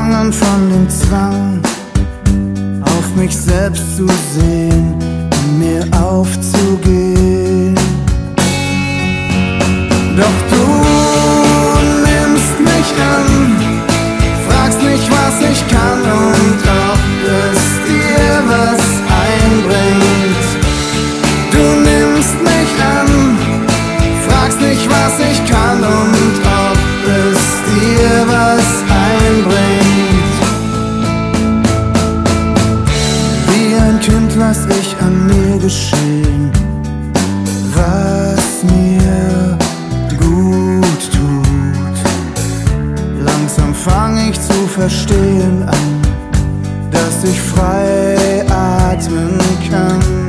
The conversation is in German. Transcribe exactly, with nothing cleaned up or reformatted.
Gefangen von dem Zwang, auf mich selbst zu sehen, in mir aufzugehen. Doch du nimmst mich an, fragst mich, was ich kann und ob es dir was einbringt. Du nimmst mich an, fragst mich, was ich kann und ob es dir was einbringt. Wie ein Kind lass ich an mir geschehen, was mir gut tut. Langsam fang ich zu verstehen an, dass ich frei atmen kann.